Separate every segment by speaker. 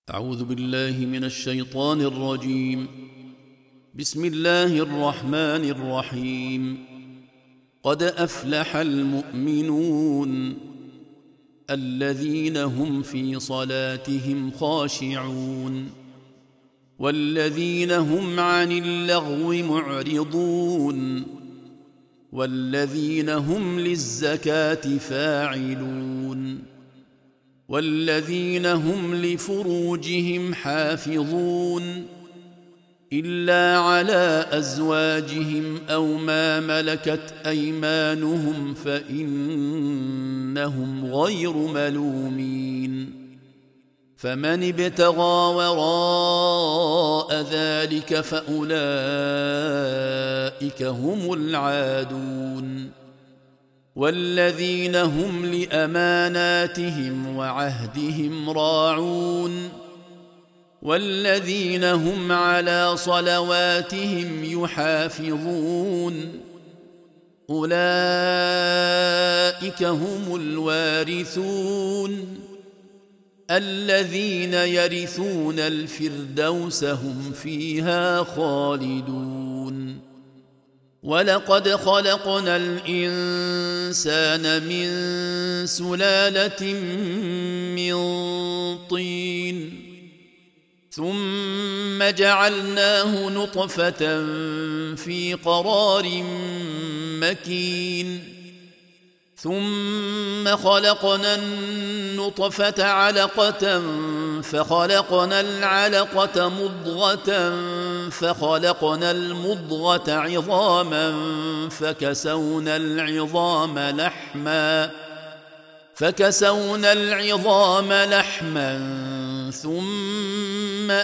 Speaker 1: أعوذ بالله من الشيطان الرجيم. بسم الله الرحمن الرحيم. قد أفلح المؤمنون الذين هم في صلاتهم خاشعون والذين هم عن اللغو معرضون والذين هم للزكاة فاعلون والذين هم لفروجهم حافظون إلا على أزواجهم أو ما ملكت أيمانهم فإنهم غير ملومين. فمن ابتغى وراء ذلك فأولئك هم العادون والذين هم لأماناتهم وعهدهم راعون والذين هم على صلواتهم يحافظون أولئك هم الوارثون الذين يرثون الفردوس هم فيها خالدون. ولقد خلقنا الإنسان من سلالة من طين ثم جعلناه نطفة في قرار مكين ثم خلقنا النطفة علقة فخلقنا العلقة مضغة فخلقنا المضغة عظاما فكسونا العظام لحما ثم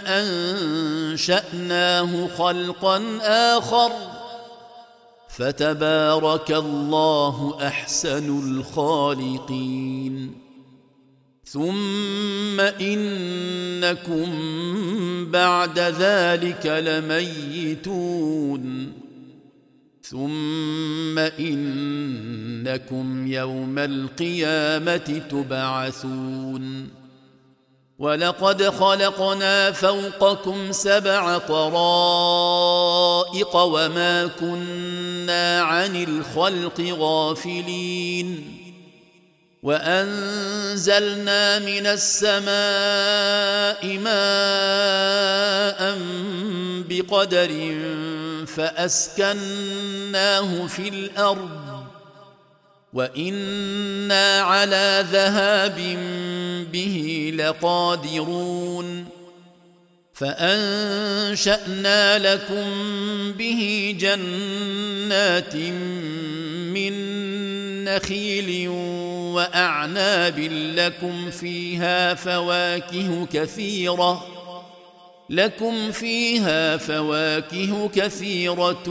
Speaker 1: أنشأناه خلقا آخر فتبارك الله أحسن الخالقين. ثم إنكم بعد ذلك لميتون ثم إنكم يوم القيامة تبعثون. ولقد خلقنا فوقكم 7 طرائق وما كنا عن الخلق غافلين وأنزلنا من السماء ماء بقدر فأسكناه في الأرض وإنا على ذهاب به لقادرون. فأنشأنا لكم به جنات من نخيل وأعناب لكم فيها فواكه كثيرة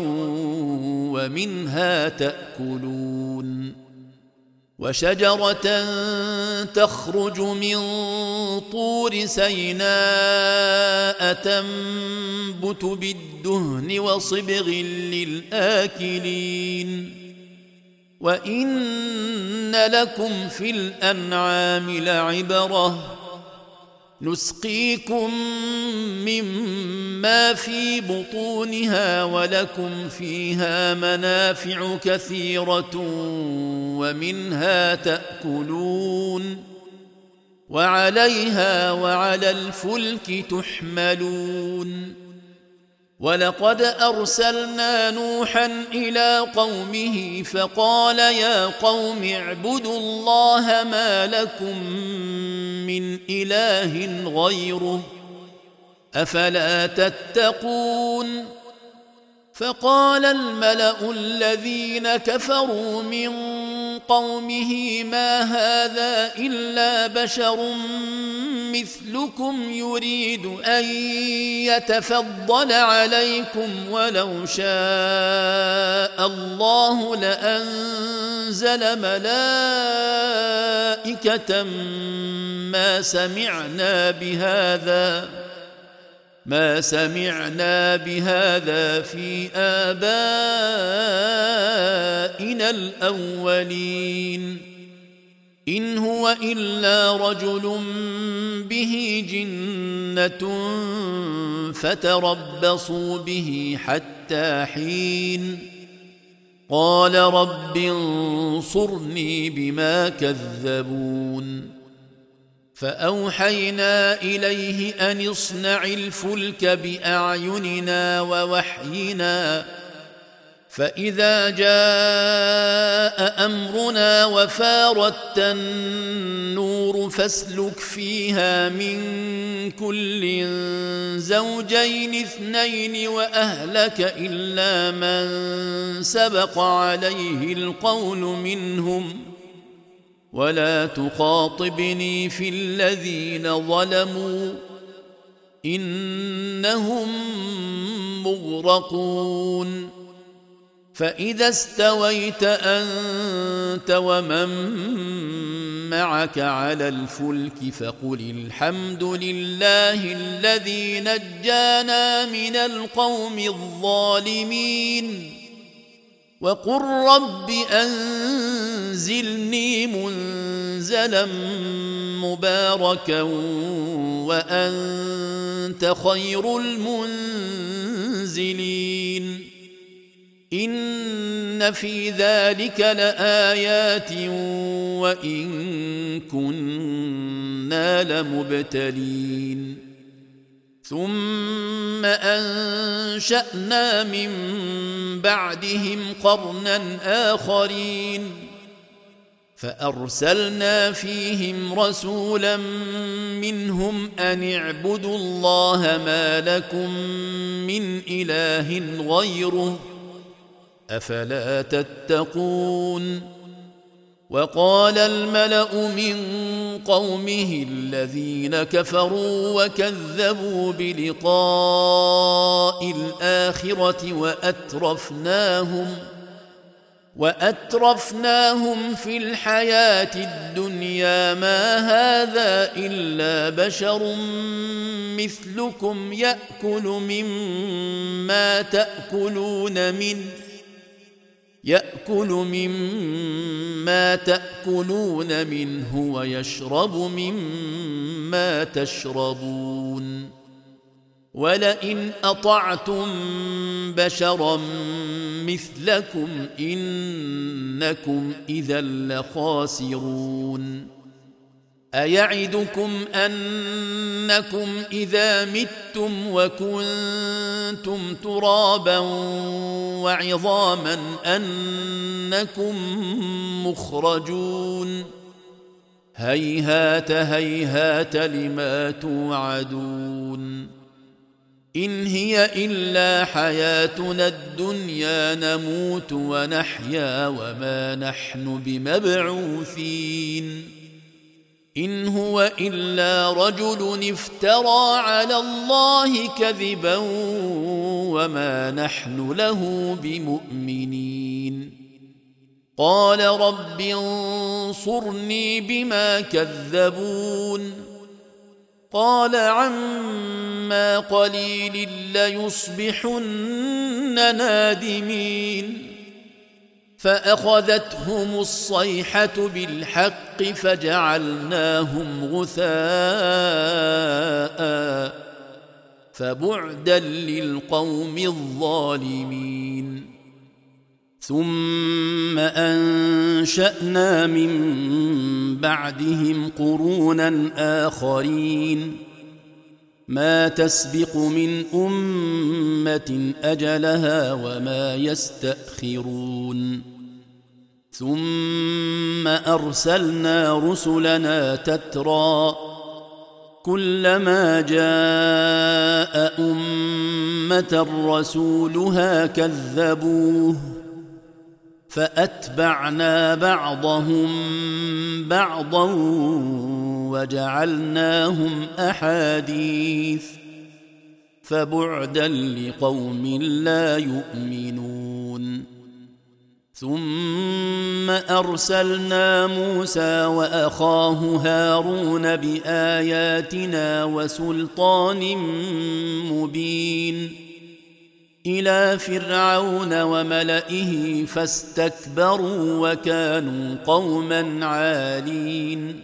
Speaker 1: ومنها تأكلون. وشجرة تخرج من طور سيناء تنبت بالدهن وصبغ للآكلين. وإن لكم في الأنعام لعبرة نسقيكم مما في بطونها ولكم فيها منافع كثيرة ومنها تأكلون وعليها وعلى الفلك تحملون. ولقد أرسلنا نوحا إلى قومه فقال يا قوم اعبدوا الله ما لكم من إله غيره أفلا تتقون. فقال الملأ الذين كفروا من قومه ما هذا إلا بشر مثلكم يريد أن يتفضل عليكم ولو شاء الله لأنزل ملائكة ما سمعنا بهذا في آبائنا الأولين إن هو إلا رجل به جنة فتربصوا به حتى حين قال رب انصرني بما كذبون فأوحينا إليه أن اصنع الفلك بأعيننا ووحينا فإذا جاء أمرنا وفارت النور فاسلك فيها من كل زوجين اثنين وأهلك إلا من سبق عليه القول منهم ولا تخاطبني في الذين ظلموا إنهم مغرقون فإذا استويت أنت ومن معك على الفلك فقل الحمد لله الذي نجانا من القوم الظالمين وقل رب أنزلني منزلا مباركا وأنت خير المنزلين إن في ذلك لآيات وإن كنا لمبتلين ثم أنشأنا من بعدهم قرنا آخرين فأرسلنا فيهم رسولا منهم أن اعبدوا الله ما لكم من إله غيره أفلا تتقون وقال الملأ من قومه الذين كفروا وكذبوا بلقاء الآخرة وأترفناهم في الحياة الدنيا ما هذا إلا بشر مثلكم يأكل مما تأكلون منه ويشرب مما تشربون ولئن أطعتم بشرا مثلكم إنكم إذا لخاسرون أيعدكم أنكم إذا متم وكنتم ترابا وعظاما أنكم مخرجون هيهات هيهات لما توعدون إن هي إلا حياتنا الدنيا نموت ونحيا وما نحن بمبعوثين إن هو إلا رجل افترى على الله كذبا وما نحن له بمؤمنين قال رب انصرني بما كذبون قال عما قليل ليصبحن نادمين فأخذتهم الصيحة بالحق فجعلناهم غثاء فبعدا للقوم الظالمين ثم أنشأنا من بعدهم قرونا آخرين ما تسبق من أمة أجلها وما يستأخرون ثم أرسلنا رسلنا تترى كلما جاء أمة رسولها كذبوه فأتبعنا بعضهم بعضا وجعلناهم أحاديث فبعدا لقوم لا يؤمنون ثم أرسلنا موسى وأخاه هارون بآياتنا وسلطان مبين إلى فرعون وملئه فاستكبروا وكانوا قوما عالين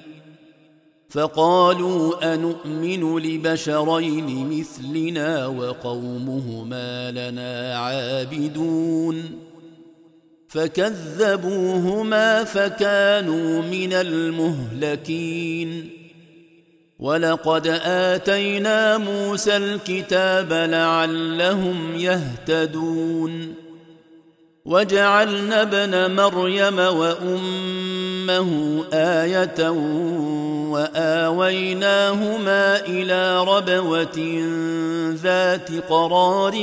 Speaker 1: فقالوا أنؤمن لبشرين مثلنا وقومهما لنا عابدون فكذبوهما فكانوا من المهلكين ولقد آتينا موسى الكتاب لعلهم يهتدون وجعلنا ابن مريم وأمه آية وآويناهما إلى ربوة ذات قرار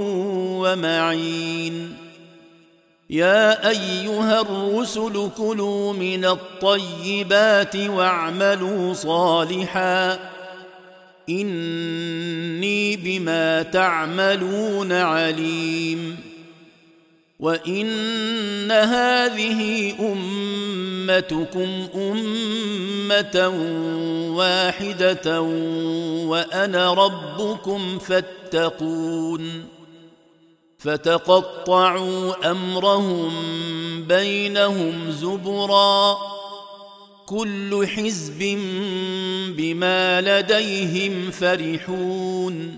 Speaker 1: ومعين يا أيها الرسل كلوا من الطيبات واعملوا صالحا إني بما تعملون عليم وإن هذه أمتكم أمة واحدة وأنا ربكم فاتقون فتقطعوا أمرهم بينهم زبرا كل حزب بما لديهم فرحون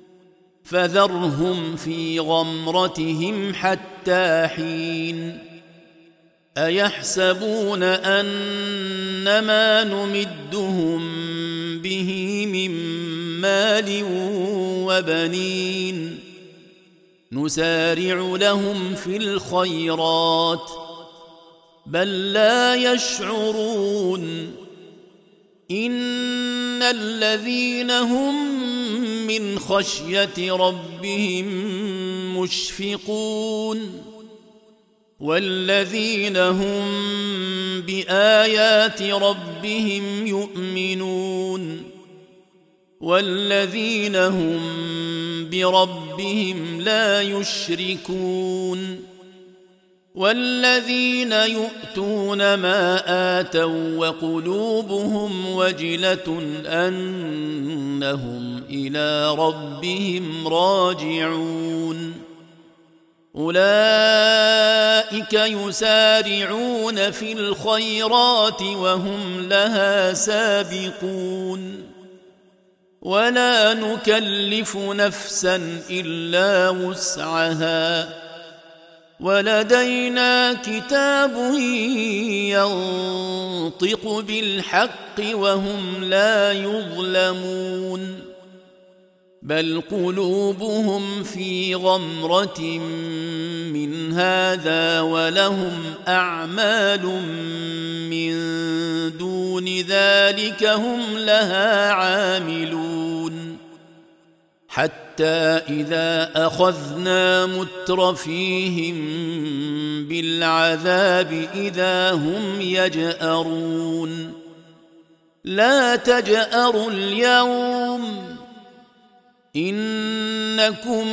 Speaker 1: فذرهم في غمرتهم حتى حين أيحسبون أنما نمدهم به من مال وبنين نسارع لهم في الخيرات بل لا يشعرون إن الذين هم من خشية ربهم مشفقون والذين هم بآيات ربهم يؤمنون والذين هم بربهم لا يشركون والذين يؤتون ما آتوا وقلوبهم وجلة أنهم إلى ربهم راجعون أولئك يسارعون في الخيرات وهم لها سابقون ولا نكلف نفسا إلا وسعها ولدينا كتاب ينطق بالحق وهم لا يظلمون بل قلوبهم في غمرة من هذا ولهم أعمال من دون ذلك هم لها عاملون حتى إذا أخذنا مترفيهم بالعذاب إذا هم يجأرون لا تجأروا اليوم إنكم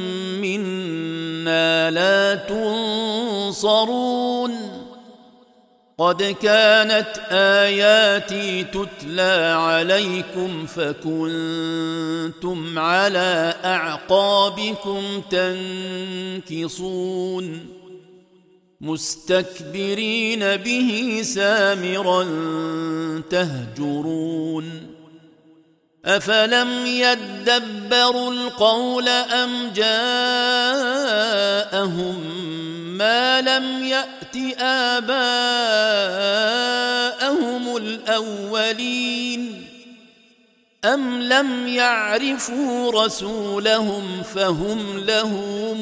Speaker 1: منا لا تنصرون قد كانت آياتي تتلى عليكم فكنتم على أعقابكم تنكصون مستكبرين به سامرا تهجرون أفلم يدبروا القول أم جاءهم ما لم يأت آباءهم الأولين أم لم يعرفوا رسولهم فهم له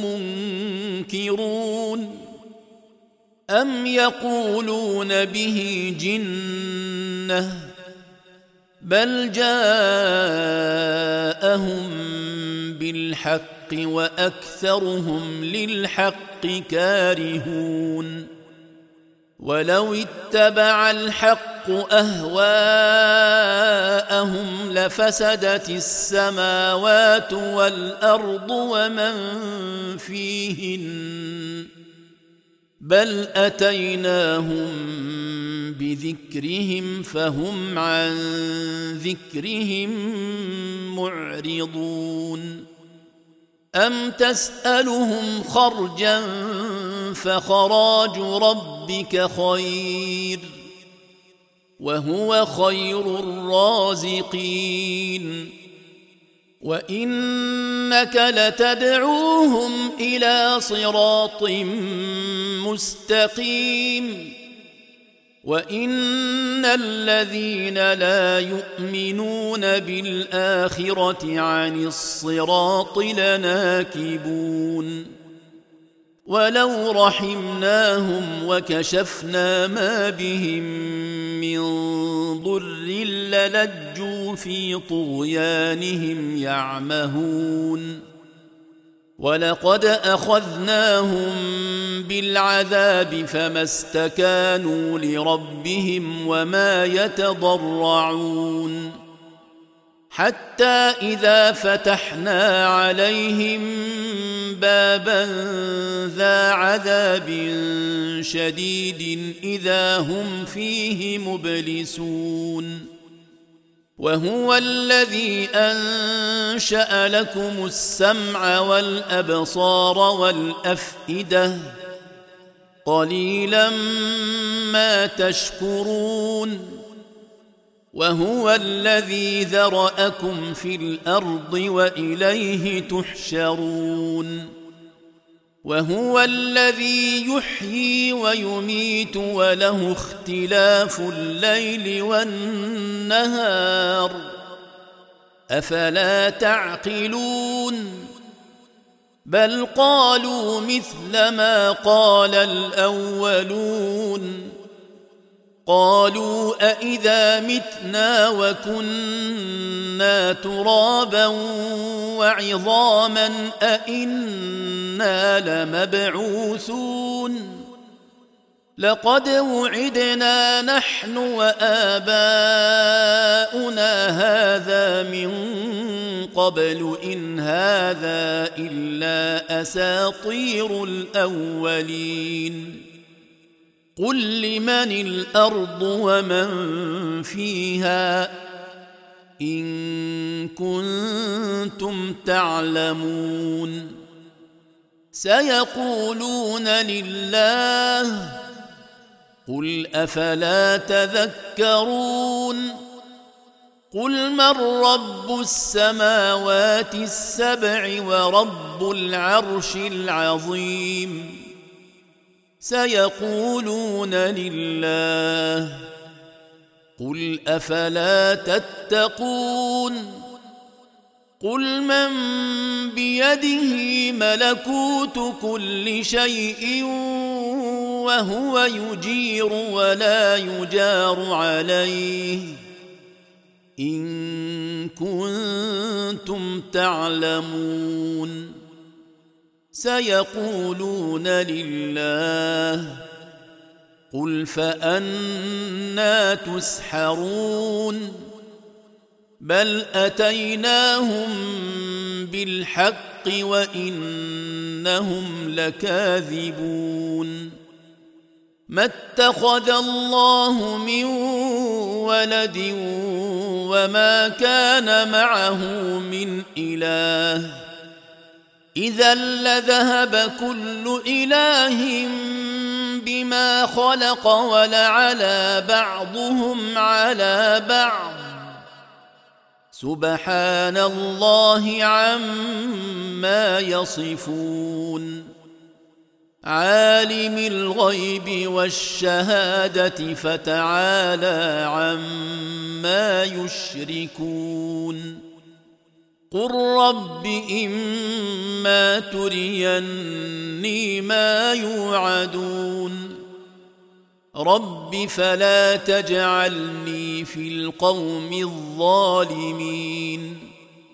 Speaker 1: منكرون أم يقولون به جنة بل جاءهم بالحق وأكثرهم للحق كارهون ولو اتبع الحق أهواءهم لفسدت السماوات والأرض ومن فيهن بل أتيناهم بذكرهم فهم عن ذكرهم معرضون أم تسألهم خرجا فخراج ربك خير وهو خير الرازقين وإنك لتدعوهم إلى صراط مستقيم وإن الذين لا يؤمنون بالآخرة عن الصراط لناكبون ولو رحمناهم وكشفنا ما بهم من ضر للجوا في طغيانهم يعمهون ولقد أخذناهم بالعذاب فما استكانوا لربهم وما يتضرعون حتى إذا فتحنا عليهم بابا ذا عذاب شديد إذا هم فيه مبلسون وهو الذي أنشأ لكم السمع والأبصار والأفئدة قليلا ما تشكرون وهو الذي ذرأكم في الأرض وإليه تحشرون وهو الذي يحيي ويميت وله اختلاف الليل والنهار أفلا تعقلون بل قالوا مثل ما قال الأولون قالوا أإذا متنا وكنا ترابا وعظاما أإنا لمبعوثون لقد وعدنا نحن وآباؤنا هذا من قبل إن هذا إلا أساطير الأولين قل لمن الأرض ومن فيها إن كنتم تعلمون سيقولون لله قل أفلا تذكرون قل من رب السماوات السبع ورب العرش العظيم سيقولون لله قل أفلا تتقون قل من بيده ملكوت كل شيء وهو يجير ولا يجار عليه إن كنتم تعلمون سيقولون لله قل فأنى تسحرون بل أتيناهم بالحق وإنهم لكاذبون ما اتخذ الله من ولد وما كان معه من إله إذا لذهب كل إله بما خلق ولعلى بعضهم على بعض سبحان الله عما يصفون عالم الغيب والشهادة فتعالى عما يشركون قل رب إما تريني ما يوعدون رب فلا تجعلني في القوم الظالمين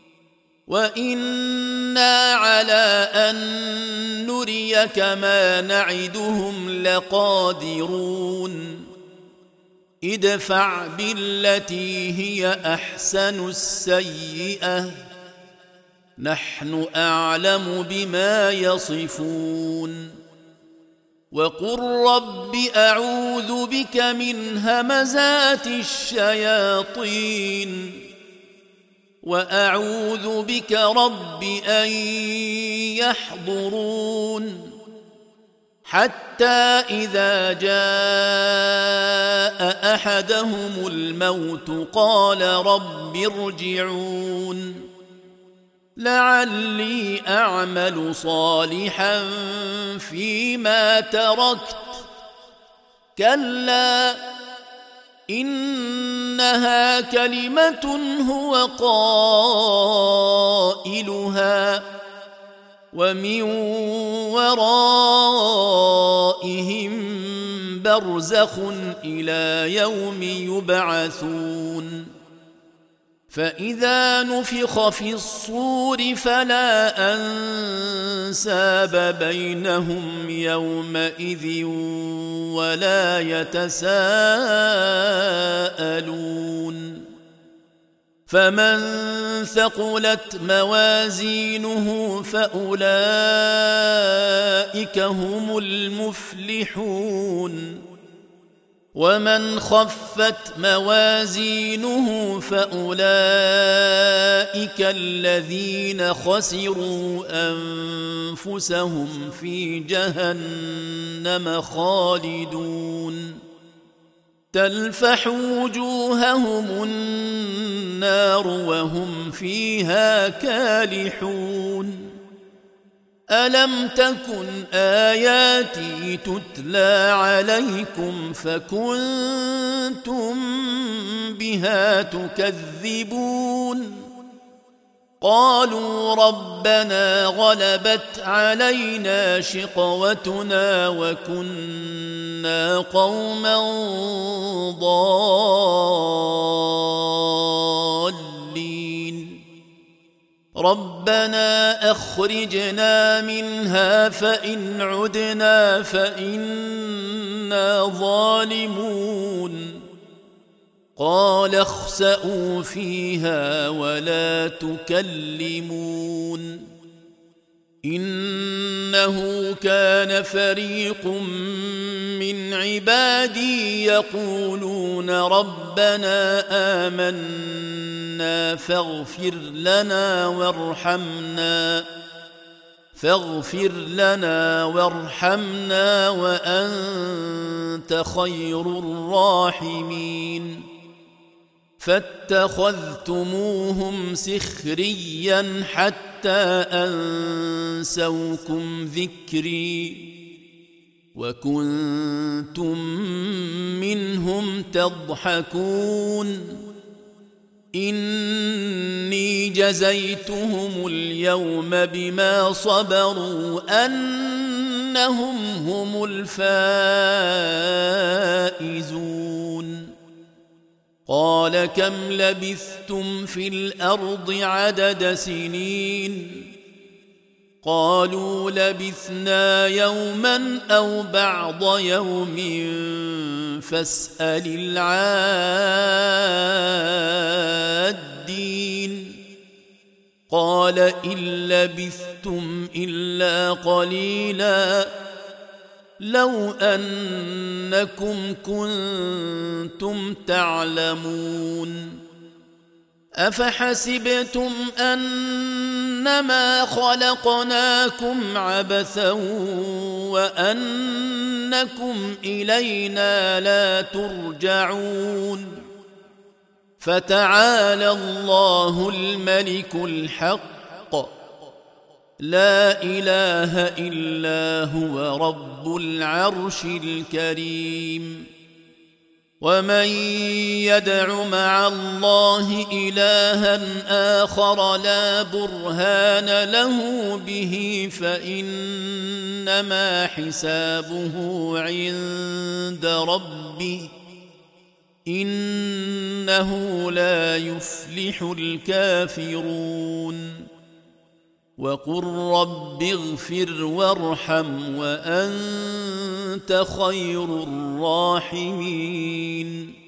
Speaker 1: وإنا على أن نريك ما نعدهم لقادرون ادفع بالتي هي أحسن السيئة نحن أعلم بما يصفون وقل رب أعوذ بك من همزات الشياطين وأعوذ بك رب أن يحضرون حتى إذا جاء أحدهم الموت قال رب ارجعون لعلي أعمل صالحا فيما تركت كلا إنها كلمة هو قائلها ومن ورائهم برزخ إلى يوم يبعثون فإذا نفخ في الصور فلا أنساب بينهم يومئذ ولا يتساءلون فمن ثقلت موازينه فأولئك هم المفلحون ومن خفت موازينه فأولئك الذين خسروا أنفسهم في جهنم خالدون تلفح وجوههم النار وهم فيها كالحون ألم تكن آياتي تتلى عليكم فكنتم بها تكذبون قالوا ربنا غلبت علينا شقوتنا وكنا قوما ضالين ربنا أخرجنا منها فإن عدنا فإنا ظالمون قال اخسئوا فيها ولا تكلمون إنه كان فريق من عبادي يقولون ربنا آمنا فاغفر لنا وارحمنا وأنت خير الراحمين فاتخذتموهم سخريا حتى أنسوكم ذكري وكنتم منهم تضحكون إني جزيتهم اليوم بما صبروا أنهم هم الفائزون قال كم لبثتم في الأرض عدد سنين قالوا لبثنا يوما أو بعض يوم فاسأل العادين قال إن لبثتم إلا قليلا لو أنكم كنتم تعلمون أفحسبتم أنما خلقناكم عبثا وأنكم إلينا لا ترجعون فتعالى الله الملك الحق لا إله إلا هو رب العرش الكريم ومن يدع مع الله إلها آخر لا برهان له به فإنما حسابه عند ربه إنه لا يفلح الكافرون وقل رب اغفر وارحم وأنت خير الراحمين